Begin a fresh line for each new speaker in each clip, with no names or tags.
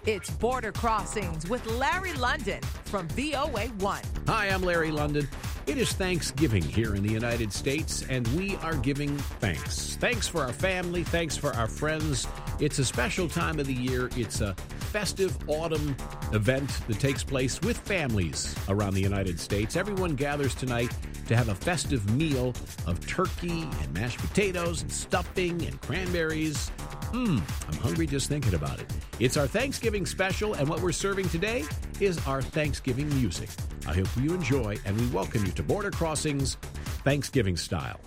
It's Border Crossings with Larry London from VOA1.
Hi, I'm Larry London. It is Thanksgiving here in the United States, and we are giving thanks. Thanks for our family. Thanks for our friends. It's a special time of the year. It's a festive autumn event that takes place with families around the United States. Everyone gathers tonight to have a festive meal of turkey and mashed potatoes and stuffing and cranberries. I'm hungry just thinking about it. It's our Thanksgiving special, and what we're serving today is our Thanksgiving music. I hope you enjoy, and we welcome you to Border Crossings Thanksgiving style.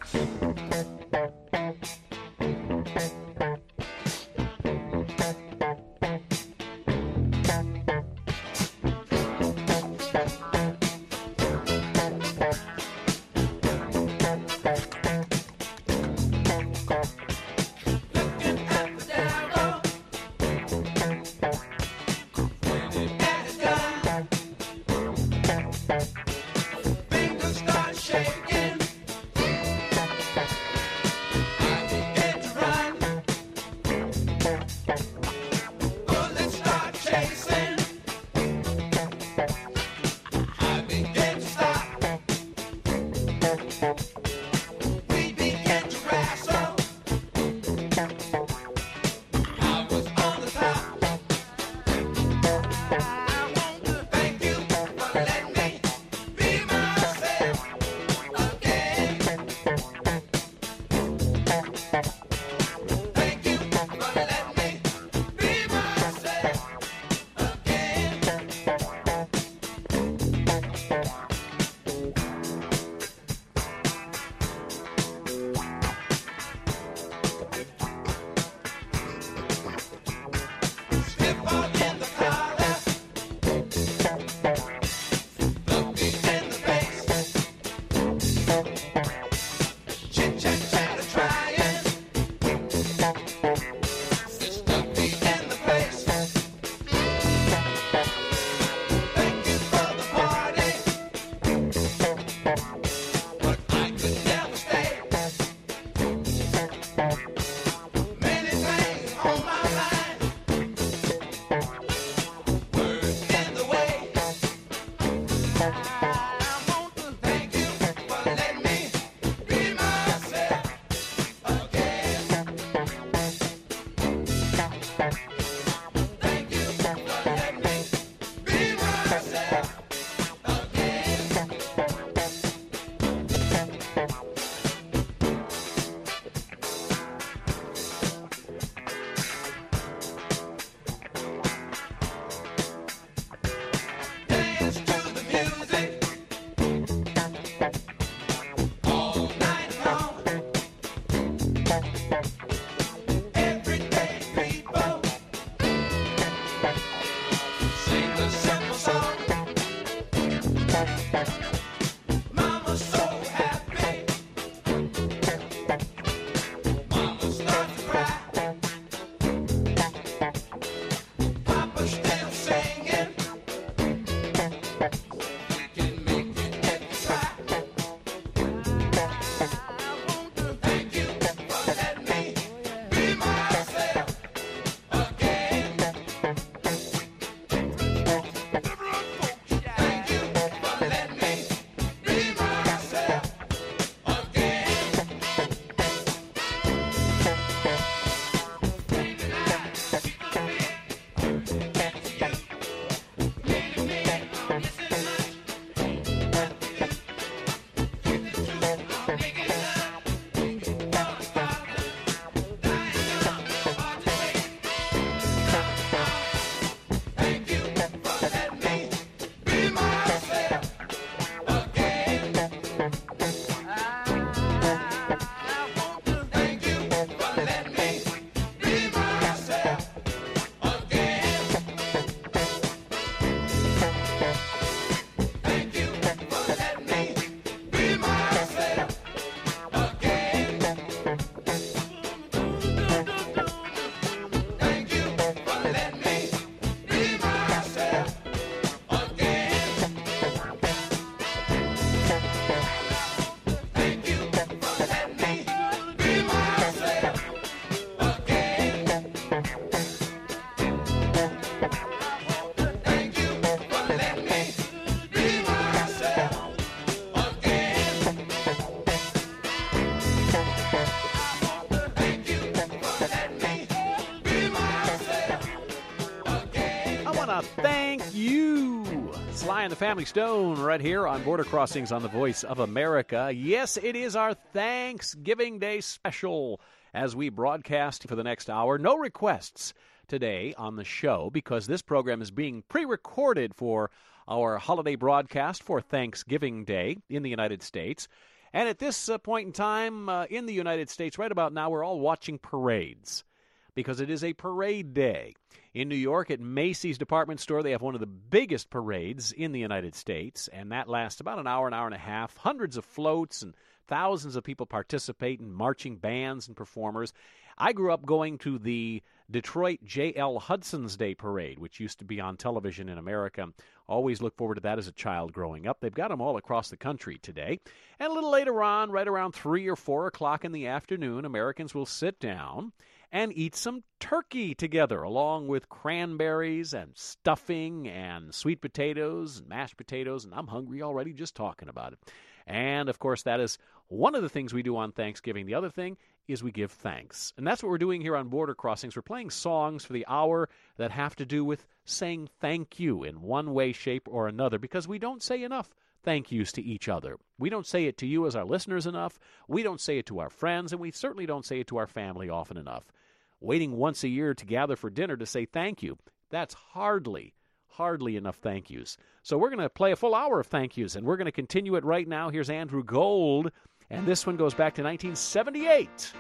wanna thank you. Sly and the Family Stone right here on Border Crossings on the Voice of America. Yes, it is our Thanksgiving Day special as we broadcast for the next hour. No requests today on the show because this program is being pre-recorded for our holiday broadcast for Thanksgiving Day in the United States. And at this point in time in the United States, right about now, we're all watching parades because it is a parade day. In New York, at Macy's department store, they have one of the biggest parades in the United States, and that lasts about an hour and a half. Hundreds of floats and thousands of people participate in marching bands and performers. I grew up going to the Detroit J.L. Hudson's Day Parade, which used to be on television in America. Always look forward to that as a child growing up. They've got them all across the country today. And a little later on, right around 3 or 4 o'clock in the afternoon, Americans will sit down and eat some turkey together, along with cranberries and stuffing and sweet potatoes and mashed potatoes, and I'm hungry already just talking about it. And, of course, that is one of the things we do on Thanksgiving. The other thing is we give thanks. And that's what we're doing here on Border Crossings. We're playing songs for the hour that have to do with saying thank you in one way, shape, or another, because we don't say enough thank yous to each other. We don't say it to you as our listeners enough. We don't say it to our friends, and we certainly don't say it to our family often enough. Waiting once a year to gather for dinner to say thank you, that's hardly enough thank yous. So we're going to play a full hour of thank yous, and we're going to continue it right now. Here's Andrew Gold, and this one goes back to 1978.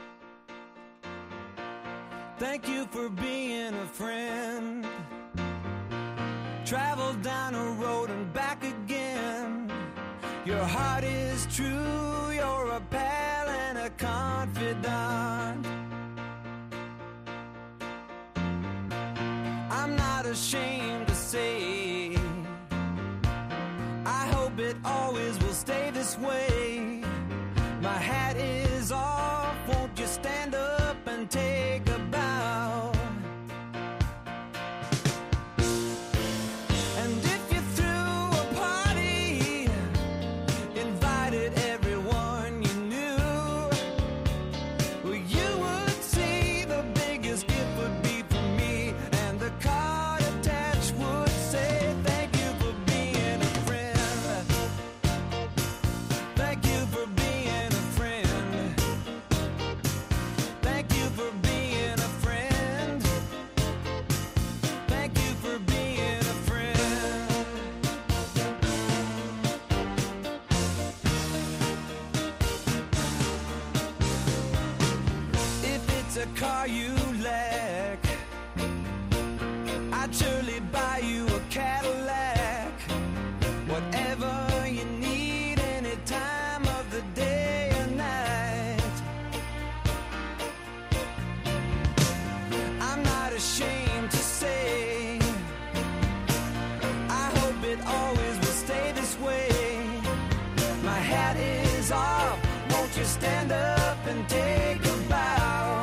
Thank you for being a friend. Travel down a road and back again. Your heart is true, you're a pal and a confidant. I'm not ashamed to say, I hope it always will stay this way. My hat is off, won't you stand up and take a bow? And if you threw a party, invited everyone you knew, well, you would see the biggest gift would be from me, and the card attached would say, thank you for being a friend. Thank you for being a friend. Thank you for being a friend. Thank you for being a friend. If it's a car you lack, I'd surely buy you a Cadillac. Whatever you need, any time of the day or night. I'm not ashamed to say, I hope it always will stay this way. My hat is off, won't you stand up and take a bow?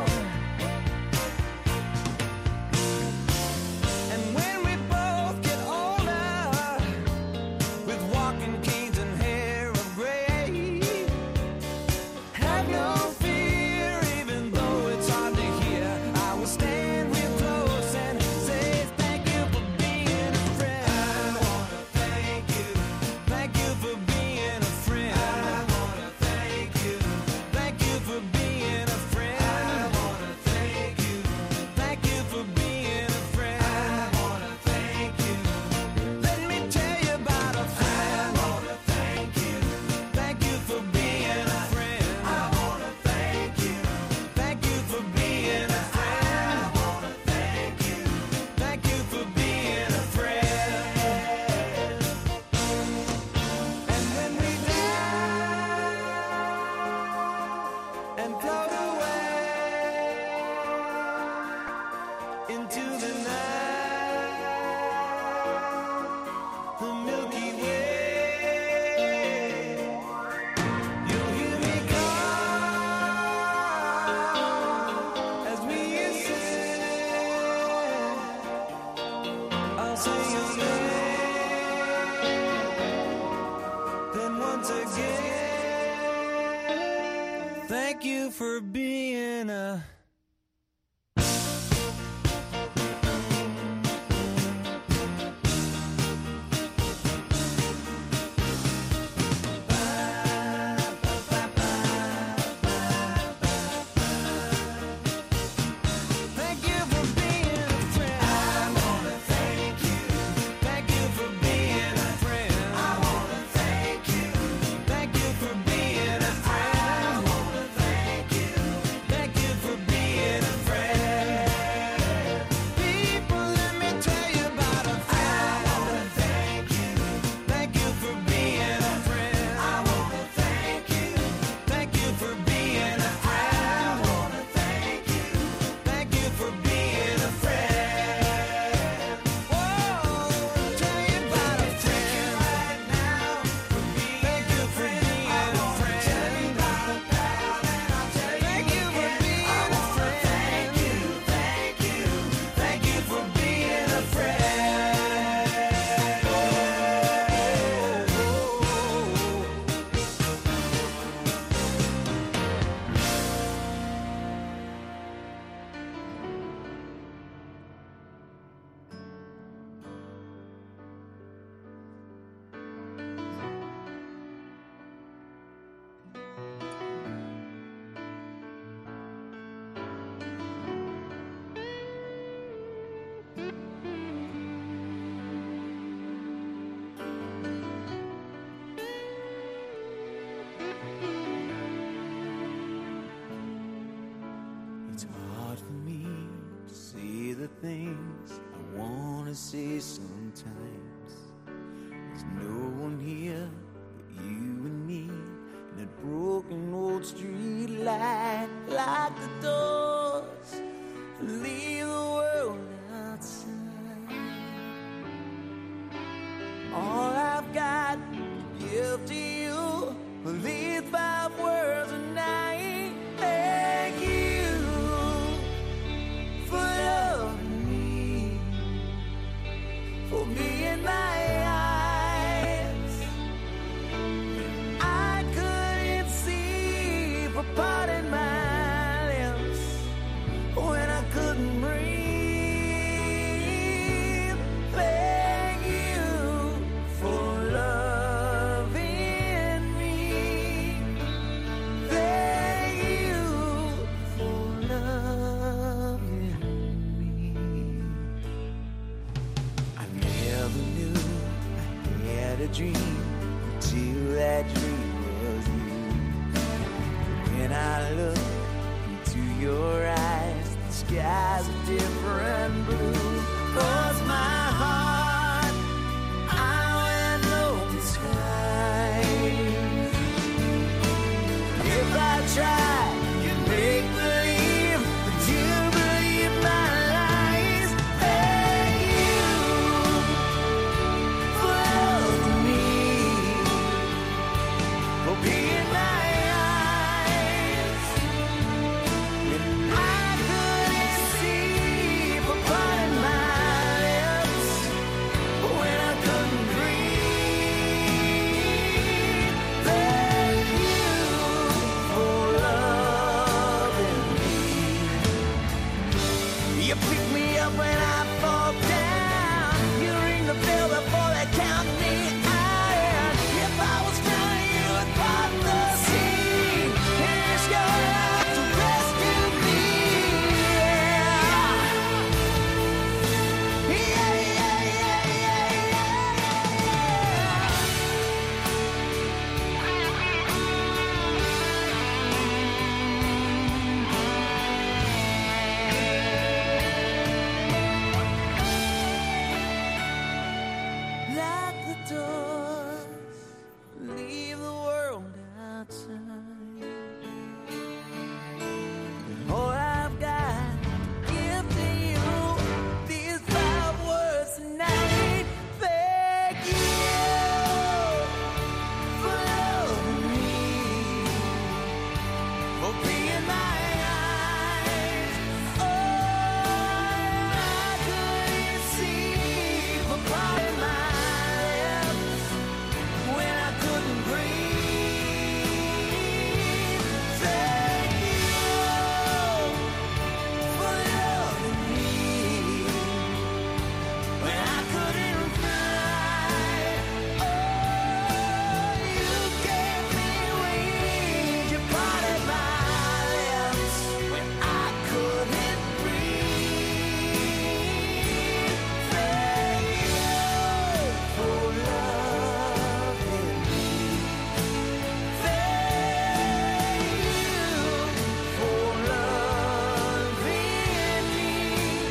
And when we both get older, with walking canes and hair of gray, have no fear, even though it's hard to hear. I will stand real close and say thank you for being a friend. I wanna thank you. Thank you for being a friend. I wanna thank you. Thank you for being a friend. I wanna thank you. Thank you for being a friend. I wanna thank you. Let me tell you about a friend. I wanna thank you. Thank you for being a friend. I wanna thank you. Thank you for being a friend. I wanna thank you. Thank you for being a friend. And when we die and float away into the night, the Milky Way, you'll hear me call as we ascend. I'll say your name, then once again, thank you for being a the things I wanna say sometimes. There's no one here but you and me, and that broken old street light. Lock the doors, leave the world outside. All I've got to give to you are these 5 words a night. Thank you for loving me, for being my eyes. I couldn't see, for parting my lips when I couldn't breathe. Thank you for loving me. Thank you for loving me. I never knew I had a dream until that dream was you. When I look into your eyes, the sky's a different blue. 'Cause my heart, I went open skies. If I try to make believe, but you believe my lies. Thank you for loving me, for being my eyes. And I couldn't see, for parting my lips when I couldn't breathe. Thank you for loving me. You pick me up when I fall down. You ring the bell before they count me out. If I was drowning, you would part the sea and risk your life to rescue me. Yeah, yeah, yeah, yeah, yeah. Lock the doors, leave the world outside. All I've got to give to you, these 5 words tonight. Thank you for loving me, for being my eyes. Oh, I couldn't see, for parting my lips when I couldn't breathe. Thank you for loving me when I couldn't fly. Oh, you gave me wings, you parted my lips when I couldn't breathe. Thank you for loving me. Thank you for loving me.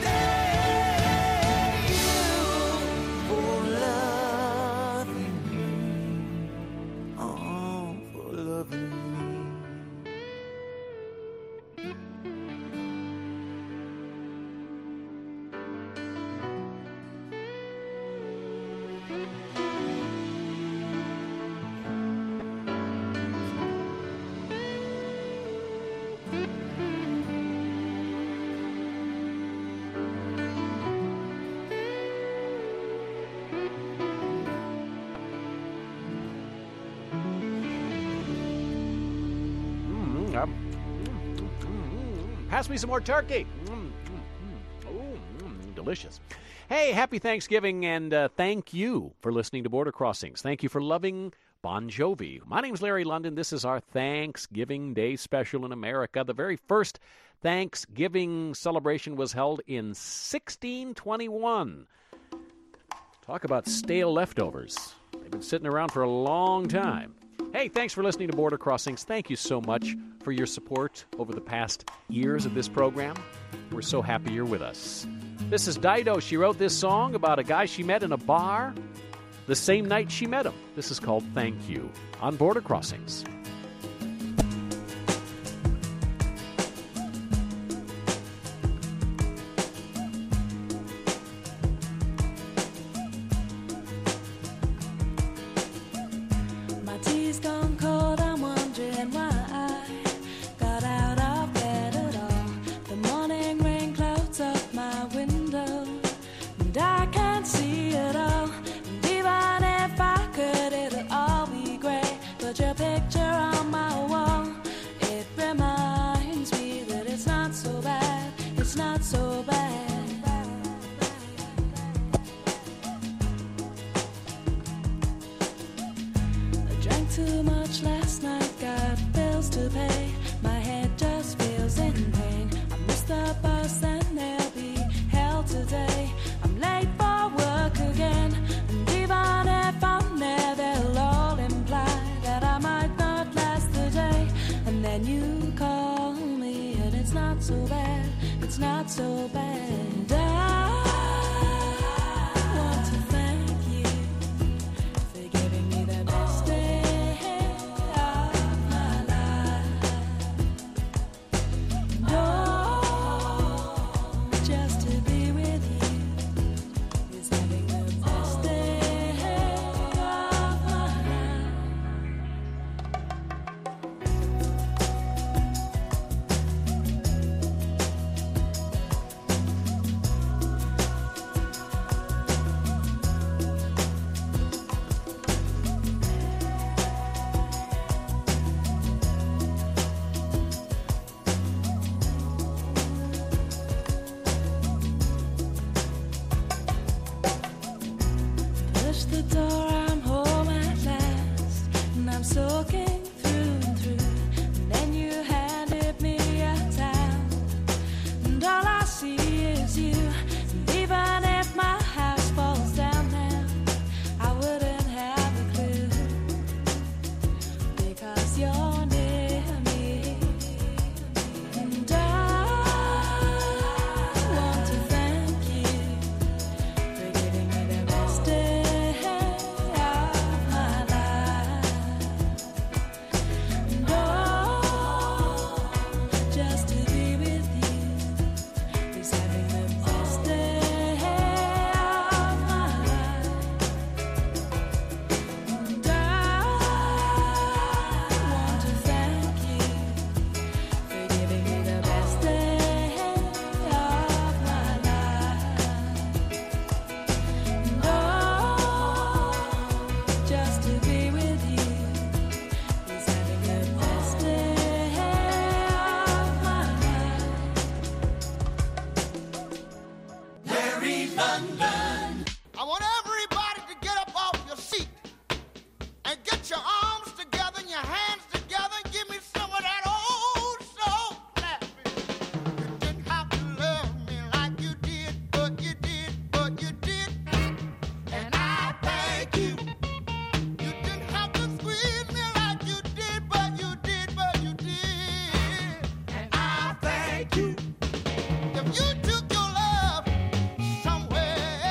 Thank you for loving me. Oh, for loving me.
Pass me some more turkey. Delicious. Hey, happy Thanksgiving, and thank you for listening to Border Crossings. Thank you for loving Bon Jovi. My name's Larry London. This is our Thanksgiving Day special in America. The very first Thanksgiving celebration was held in 1621. Talk about stale leftovers. They've been sitting around for a long time. Hey, thanks for listening to Border Crossings. Thank you so much for your support over the past years of this program. We're so happy you're with us. This is Dido. She wrote this song about a guy she met in a bar the same night she met him. This is called Thank You on Border Crossings.
Too much last night, got bills to pay. My head just feels in pain. I missed the bus and they'll be hell today. I'm late for work again, and even if I'm there, they'll all imply that I might not last the day. And then you call me, and it's not so bad. It's not so bad. I want to thank you for giving me the best day. The door, I'm home at last, and I'm soaking through and through. And then you handed me a towel, and all I see is you. And even if my house falls down now, I wouldn't have a clue, because you're near me. And I want to thank you for giving me the best day.
I want everybody to get up off your seat and get your arms together and your hands together and give me some of that old soul clapping. You didn't have to love me like you did, but you did, but you did. And I thank you. You didn't have to squeeze me like you did, but you did, but you did. And I thank you. If you took your love somewhere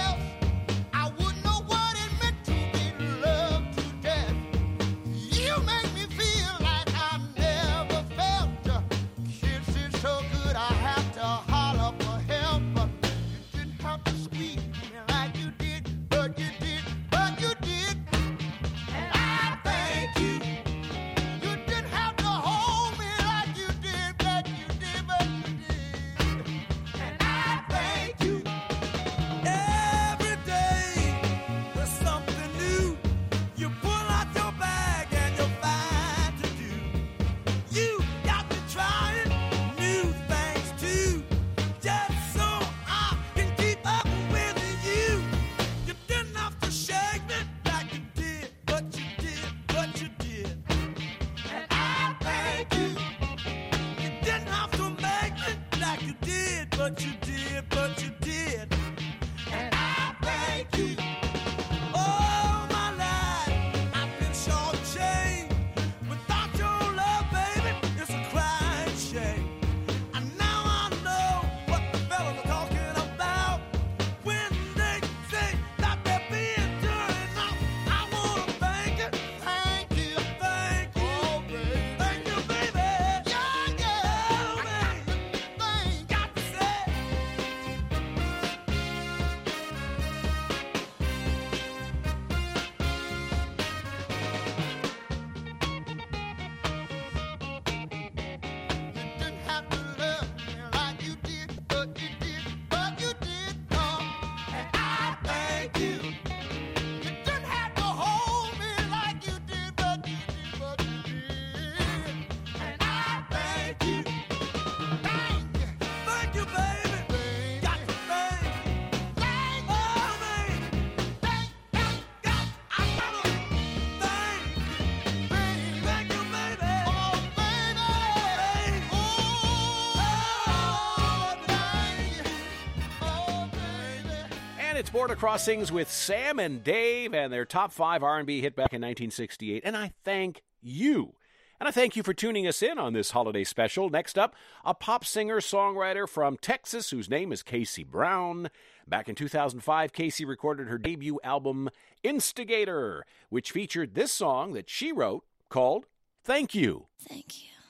It's Border Crossings with Sam and Dave and their top 5 R&B hit back in 1968. And I thank you. And I thank you for tuning us in on this holiday special. Next up, a pop singer-songwriter from Texas whose name is Casey Brown. Back in 2005, Casey recorded her debut album, Instigator, which featured this song that she wrote called Thank You.
Thank you,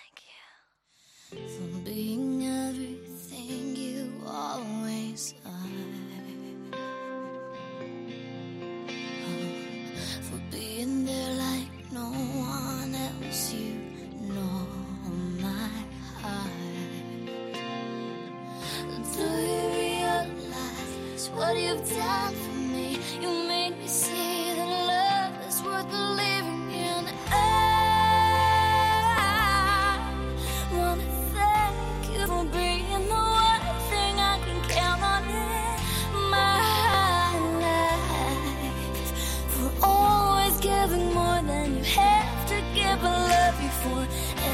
for being everything you always are. For being there like no one else, you know my heart. Do you realize what you've done for me? You made me see that love is worth believing in. I wanna thank you for being the one thing I can count on in my life. For always giving more than you have to give. I love you for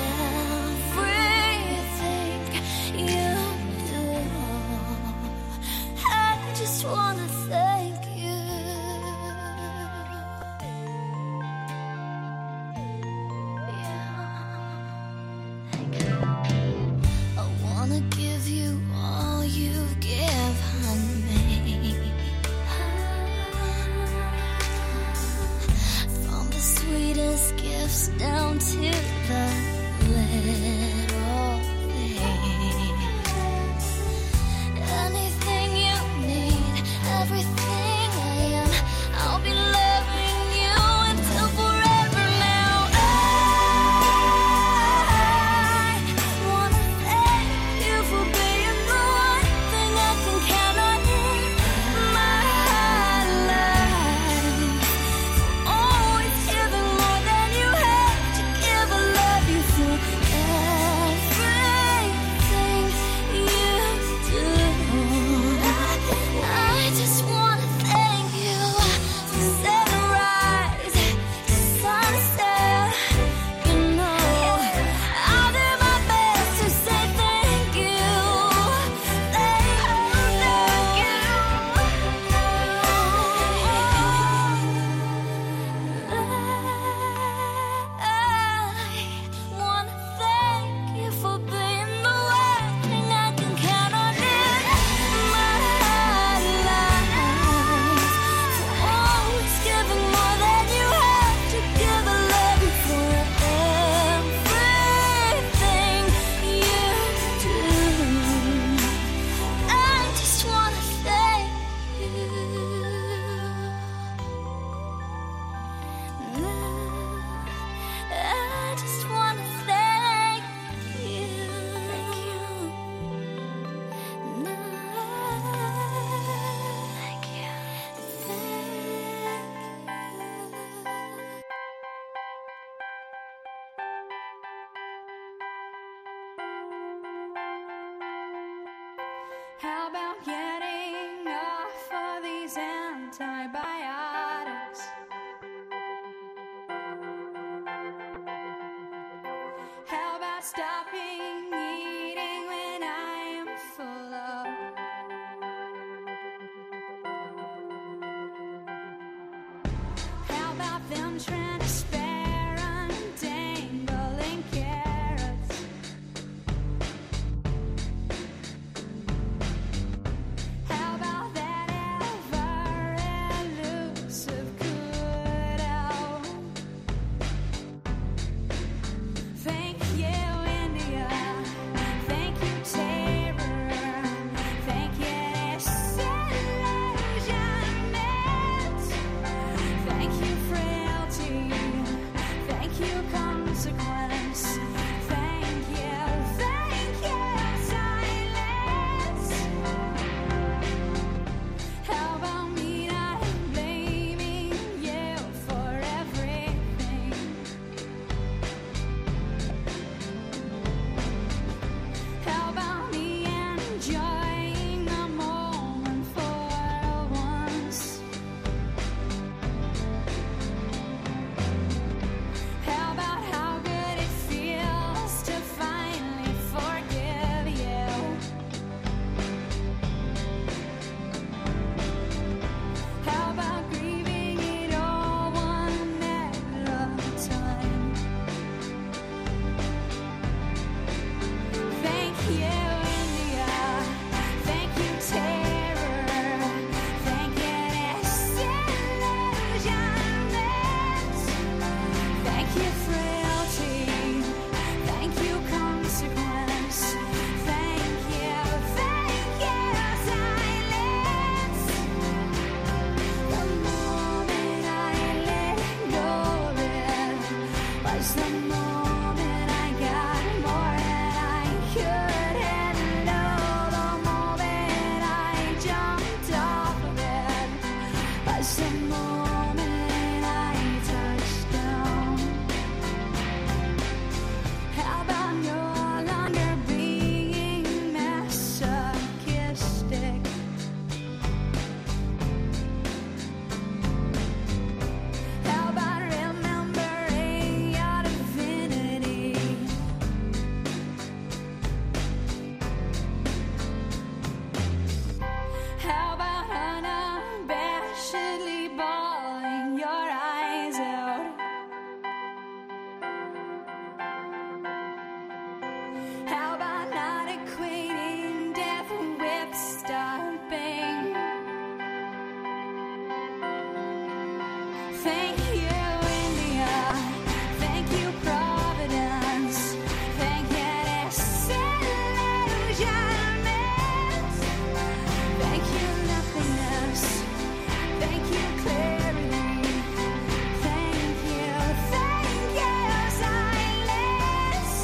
everything you do. I just wanna thank you. I wanna give you all you've given me. From the sweetest gifts down to the little things. Anything you need, everything I am, I'll be loving you until forever now. I wanna thank you for being the one thing I can count on in my life. Always giving more than you have to give. I love you for everything you do. I just wanna thank you for sunrise to sunset. You know, I'll do my best to say thank you. Thank you. I wanna thank you for being the one thing I can count on in my life. For always giving more than you have to give. I love you for everything you do. I just wanna thank you. I just wanna thank you. Thank you. Thank you.
How about getting off of these antibiotics? How about stopping eating when I am full of? How about them transparent dangling carrots? How about that ever elusive good-out? Thank you, India. Thank you, terror. Thank you, disillusionment. Thank you, frailty. Thank you, India. Thank you, Providence. Thank you, disillusionment. Thank you, nothingness. Thank you, clarity. Thank you, silence.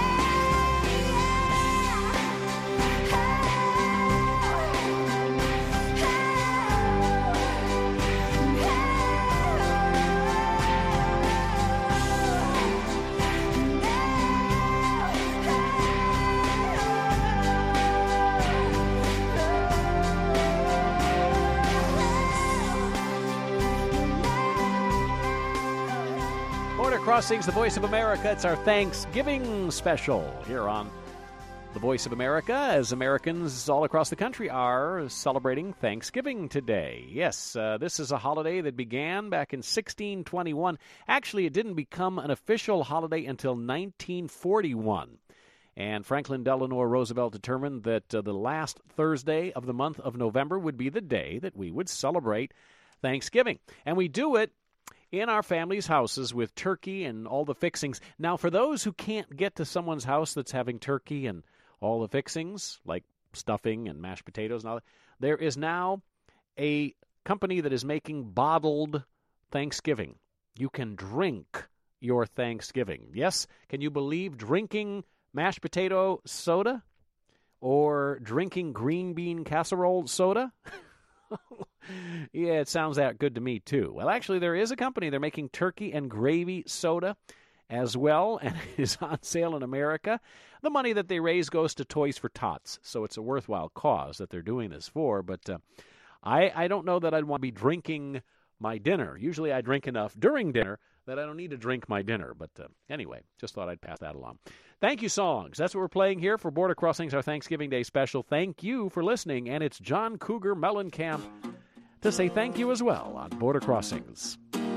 Border Crossings, the Voice of America. It's our Thanksgiving special here on the Voice of America, as Americans all across the country are celebrating Thanksgiving today. Yes, this is a holiday that began back in 1621. Actually, it didn't become an official holiday until 1941. And Franklin Delano Roosevelt determined that the last Thursday of the month of November would be the day that we would celebrate Thanksgiving. And we do it in our family's houses with turkey and all the fixings. Now, for those who can't get to someone's house that's having turkey and all the fixings, like stuffing and mashed potatoes and all that, there is now a company that is making bottled Thanksgiving. You can drink your Thanksgiving. Yes, can you believe drinking mashed potato soda or drinking green bean casserole soda? Yeah, it sounds that good to me, too. Well, actually, there is a company. They're making turkey and gravy soda as well, and it is on sale in America. The money that they raise goes to Toys for Tots, so it's a worthwhile cause that they're doing this for. But I don't know that I'd want to be drinking my dinner. Usually I drink enough during dinner that I don't need to drink my dinner. But anyway, just thought I'd pass that along. Thank you, songs. That's what we're playing here for Border Crossings, our Thanksgiving Day special. Thank you for listening, and it's John Cougar Mellencamp to say thank you as well on Border Crossings.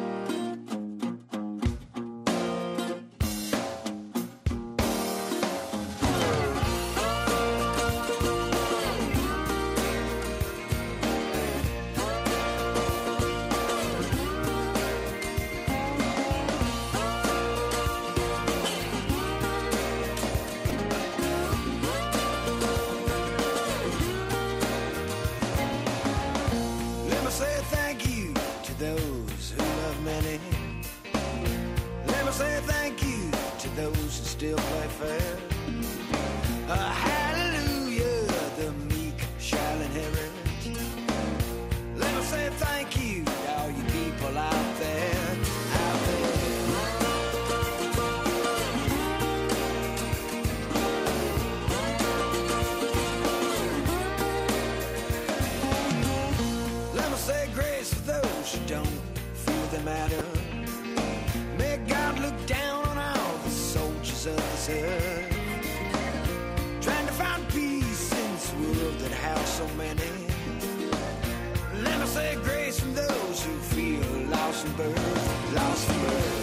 Let me say thank you to those who love many. Let me say thank you to those who still play fair. Hallelujah, the meek shall inherit. Let me say thank you to all you people out there, out there. Let me say grace for those who don't feel they matter. May God look down on all the soldiers of this earth, trying to find peace in this world that has so many. Let me say grace from those who feel lost from birth, lost from birth.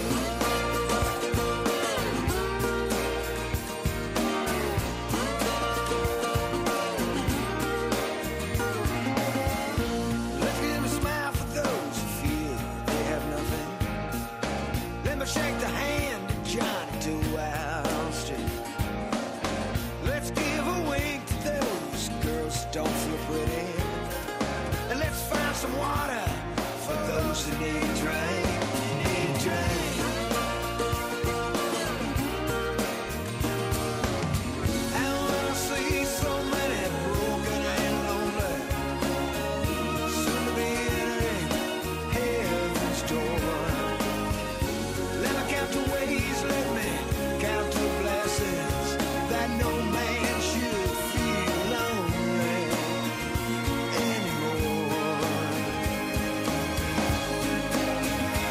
Let's give a smile for those who feel they have nothing. Let me shake the hand of Johnny to Wall Street. Let's give a wink to those girls who don't feel pretty. And let's find some water for those who need a drink, need a drink. And when I see so many broken and lonely, soon to be entering heaven's door, let me count the ways, let me count the blessings, that no man should feel lonely anymore.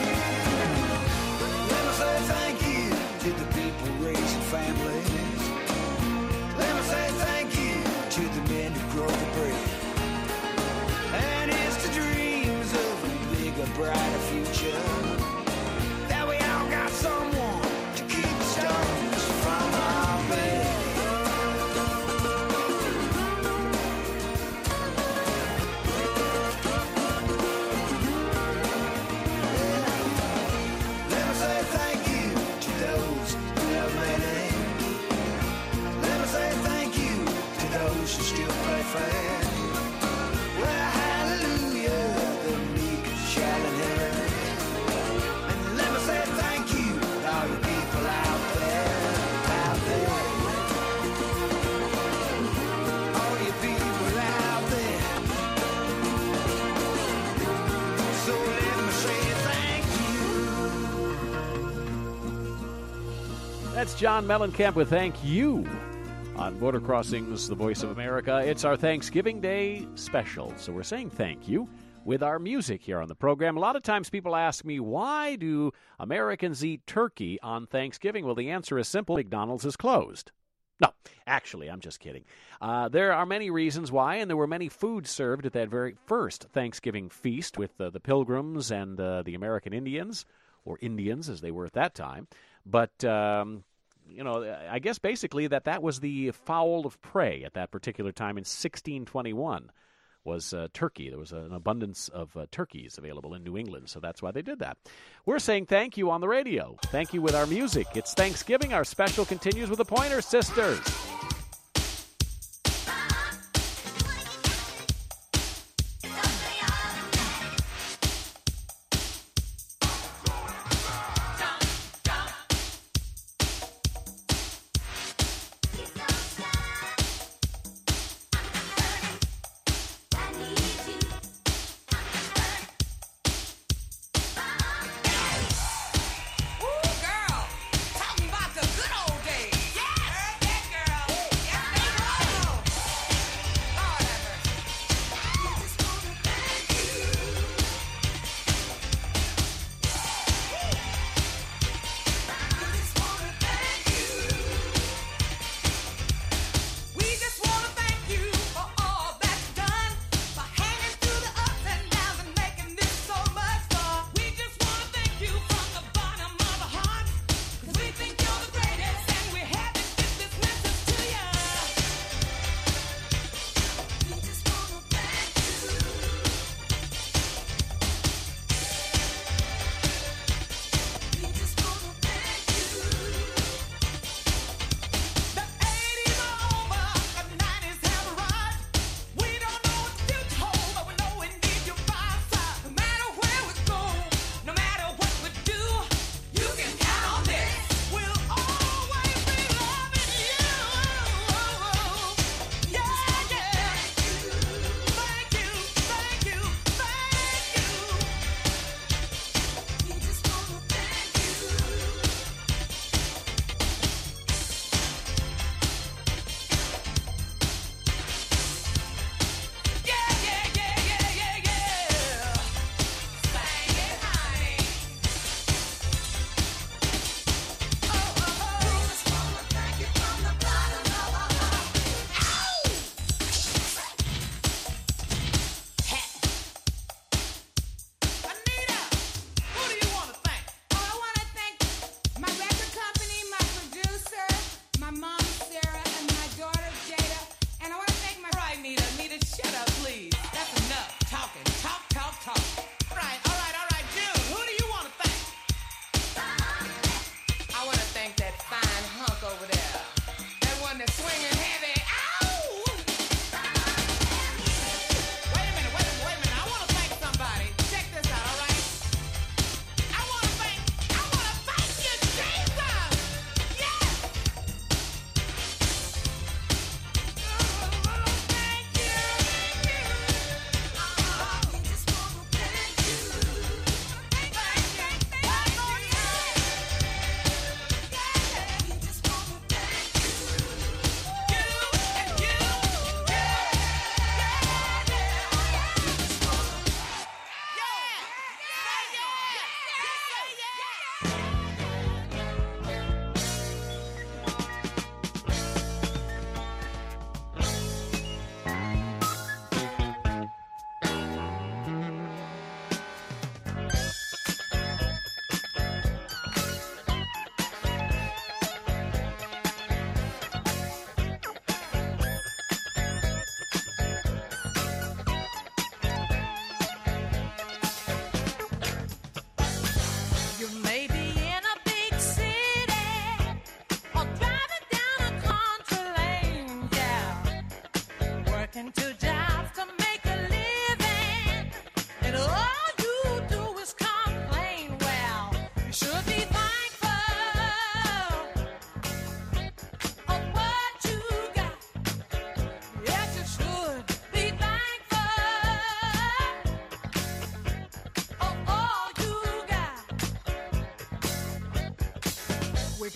That's John Mellencamp with Thank You on Border Crossings, the Voice of America. It's our Thanksgiving Day special, so we're saying thank you with our music here on the program. A lot of times people ask me, why do Americans eat turkey on Thanksgiving? Well, the answer is simple. McDonald's is closed. No, actually, I'm just kidding. There are many reasons why, and there were many foods served at that very first Thanksgiving feast with the Pilgrims and the American Indians, or Indians as they were at that time. But, I guess basically that was the fowl of prey at that particular time in 1621 was turkey. There was an abundance of turkeys available in New England, so that's why they did that. We're saying thank you on the radio. Thank you with our music. It's Thanksgiving. Our special continues with the Pointer Sisters.
Ooh, girl, talking about the good old days. Yeah, heard that, girl.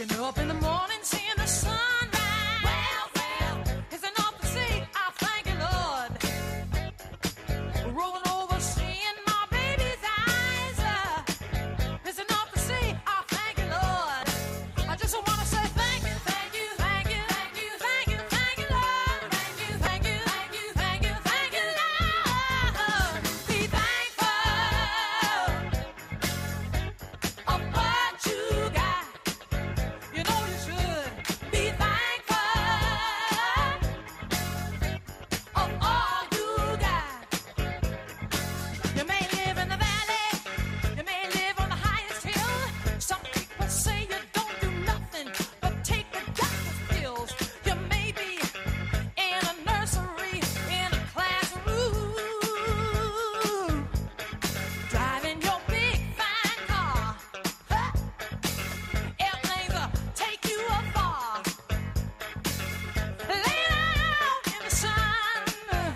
Waking up in the morning, seeing the sunrise. Well, it's enough to see. I thank you, Lord. Rolling over, seeing my baby's eyes. It's enough to see. I thank you, Lord. I just want to say thank you, thank you, thank you, thank you, thank you, thank you, Lord. Thank you, thank you, thank you, thank you, thank you, Lord. Be thankful of what you got. You know you should be thankful of all you got. You may live in the valley, you may live on the highest hill. Some people say you don't do nothing but take the doctor's pills. You may be in a nursery, in a classroom, driving your big fine car. Airplanes will take you afar. Laying out in the sun,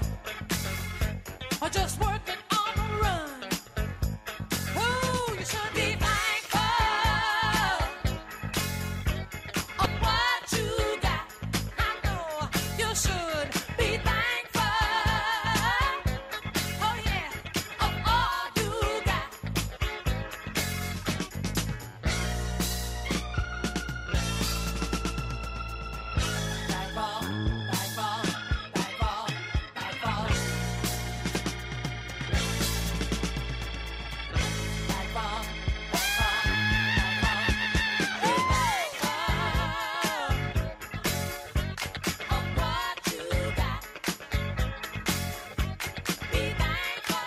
or just working on the run. Oh, you should be thankful of what you got. I know you should be thankful. Oh yeah, of all you got. Thankful, thankful, thankful, thankful. Thankful, of what you got. Be thankful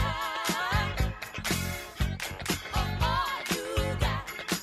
of all you got.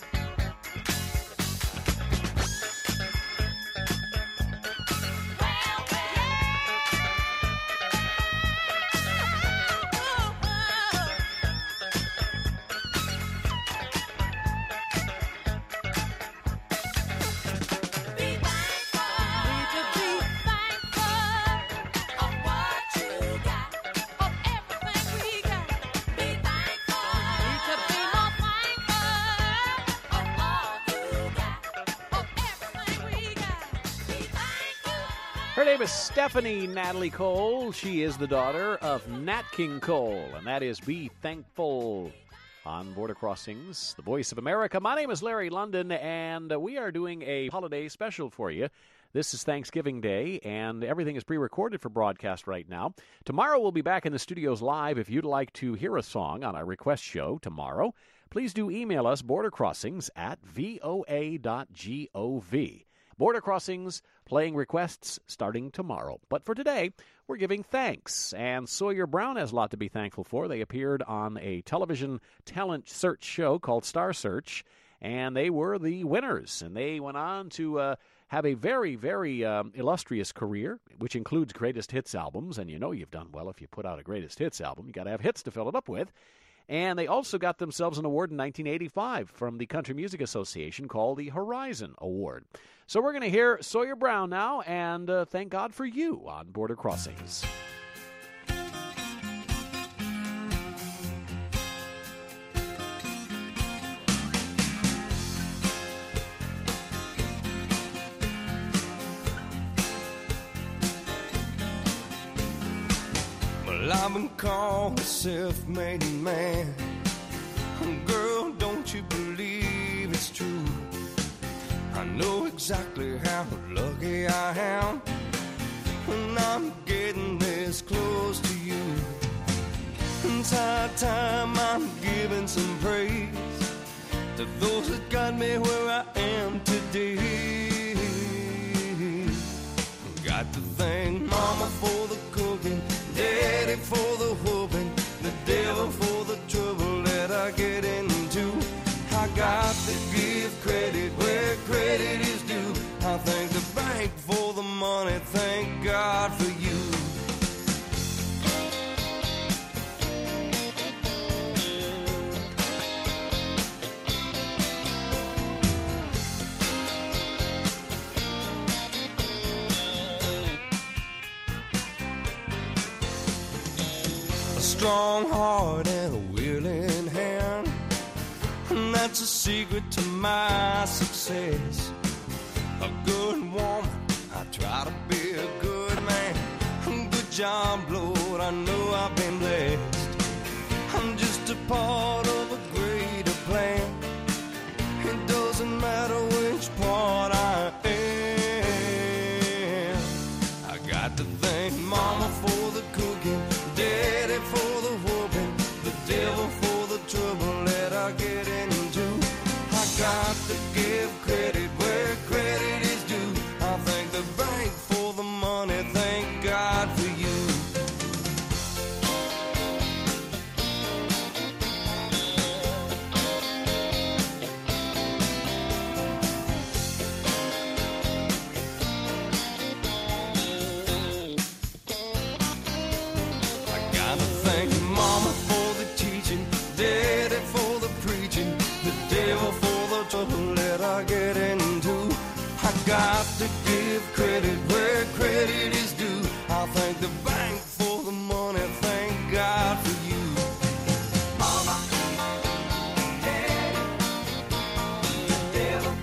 Be thankful. Need to be thankful of what you got, of everything we got. Be thankful. Need to be more thankful of all you got, of everything we got. Be thankful.
Her name is Stephanie Natalie Cole. She is the daughter of Nat King Cole, and that is Be Thankful on Border Crossings, the voice of America. My name is Larry London, and we are doing a holiday special for you. This is Thanksgiving Day, and everything is pre-recorded for broadcast right now. Tomorrow we'll be back in the studios live. If you'd like to hear a song on our request show tomorrow, please do email us bordercrossings@voa.gov. Border Crossings, playing requests starting tomorrow. But for today, we're giving thanks. And Sawyer Brown has a lot to be thankful for. They appeared on a television talent search show called Star Search, and they were the winners. And they went on to have a very, very illustrious career, which includes greatest hits albums. And you know you've done well if you put out a greatest hits album. You got to have hits to fill it up with. And they also got themselves an award in 1985 from the Country Music Association called the Horizon Award. So we're going to hear Sawyer Brown now, and Thank God for You on Border Crossings.
Well, I've been called a self-made man. Girl, don't you believe it's true? I know exactly how lucky I am when I'm getting this close to you. It's high time I'm giving some praise to those that got me where I am today. Got to thank Mama for the cooking, Daddy for the whooping, the devil for the trouble that I get into. I got to give credit where credit is due. I thank the bank for the money, thank God for you. A strong heart and a willing hand, and that's a secret to my success. A good woman, I try to be a good man. Good job, Lord, I know I've been blessed. I'm just a part of a greater plan. It doesn't matter which part I am. I got to thank Mama for the cooking, Daddy for the whooping, the devil for the trouble that I get into. I got to give credit where credit is due. I thank the bank for the money, thank God for you. That I get into. I got to give credit where credit is due. I thank the bank for the money, thank God for you. Mama, Daddy, the devil.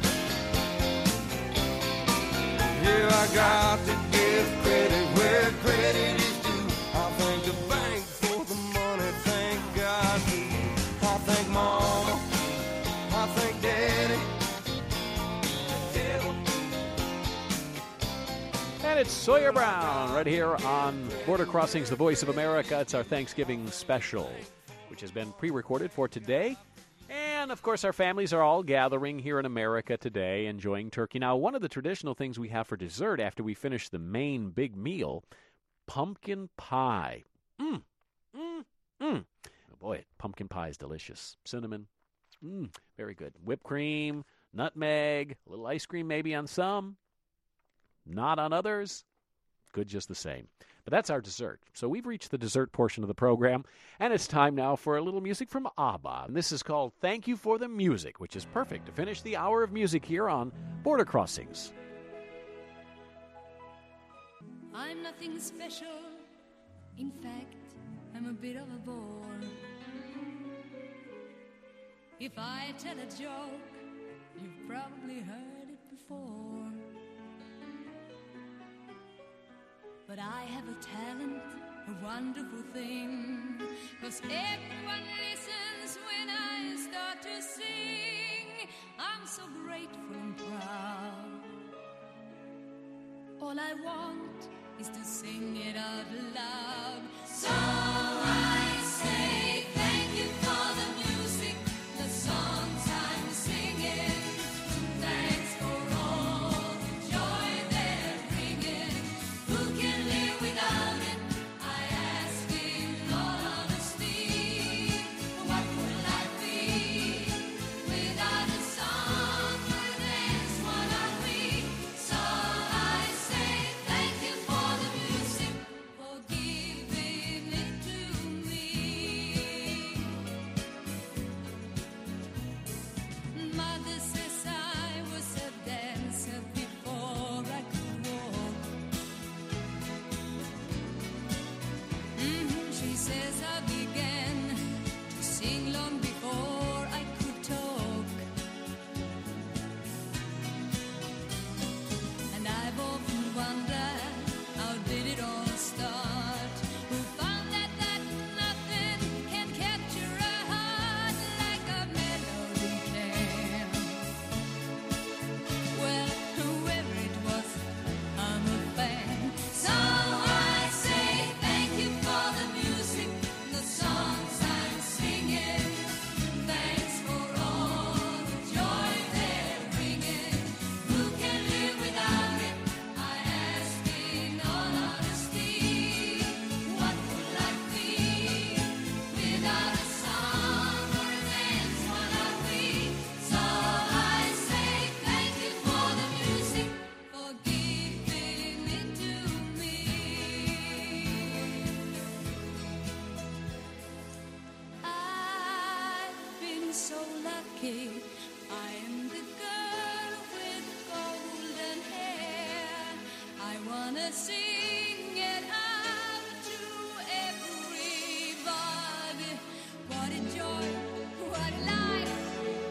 Yeah, I got to give credit where credit is due. I thank the bank for the money, thank God for you. I thank Mama, I thank Daddy.
And it's Sawyer Brown right here on Border Crossings, the Voice of America. It's our Thanksgiving special, which has been pre-recorded for today. And, of course, our families are all gathering here in America today, enjoying turkey. Now, one of the traditional things we have for dessert after we finish the main big meal, pumpkin pie. Oh, boy, pumpkin pie is delicious. Cinnamon, very good. Whipped cream, nutmeg, a little ice cream maybe on some. Not on others. Good just the same. But that's our dessert. So we've reached the dessert portion of the program, and it's time now for a little music from ABBA. And this is called Thank You for the Music, which is perfect to finish the hour of music here on Border Crossings.
I'm nothing special. In fact, I'm a bit of a bore. If I tell a joke, you've probably heard it before. But I have a talent, a wonderful thing, 'cause everyone listens when I start to sing. I'm so grateful and proud. All I want is to sing it out loud. So I say thank you for the music, the songs I'm singing. Thanks for all the joy they're bringing. Who can live without it? I ask in all honesty. What would life be without a song or a dance? What are we? So I say thank you for the music, for giving it to me. Mother says I was a dancer before I could walk. She says I began to sing long before I could talk. And I've often wondered, how did it all start? Who found that nothing can capture a heart like a melody can? Well, whoever it was, I'm a fan. So I say thank you for the music, the songs I'm singing. Thanks for all the joy they're bringing. Who can live without it? I ask in all honesty. What would life be without a song or a dance? What are we? So I say thank you for the music, for giving it to me. I've been so lucky. I am the girl with golden hair. I wanna sing it out to everybody. What a joy, what a life,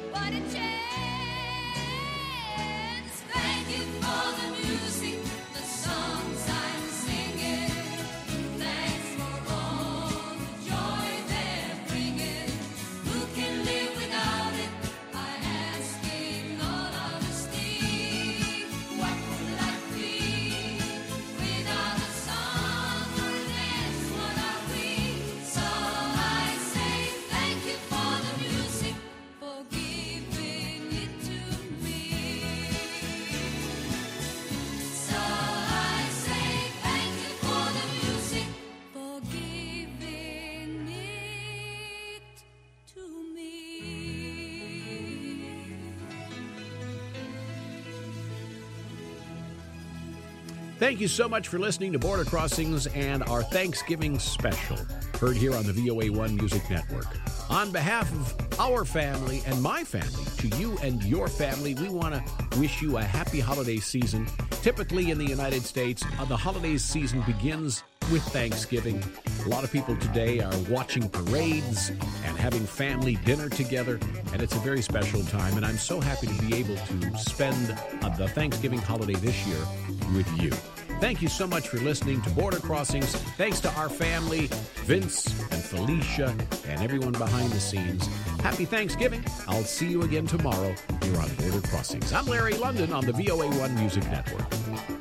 Thank you so much for listening to Border Crossings and our Thanksgiving special, heard here on the VOA1 Music Network. On behalf of our family and my family, to you and your family, we want to wish you a happy holiday season. Typically in the United States, the holiday season begins with Thanksgiving. A lot of people today are watching parades and having family dinner together, and it's a very special time, and I'm so happy to be able to spend the Thanksgiving holiday this year with you. Thank you so much for listening to Border Crossings. Thanks to our family, Vince and Felicia, and everyone behind the scenes. Happy Thanksgiving. I'll see you again tomorrow here on Border Crossings. I'm Larry London on the VOA1 Music Network.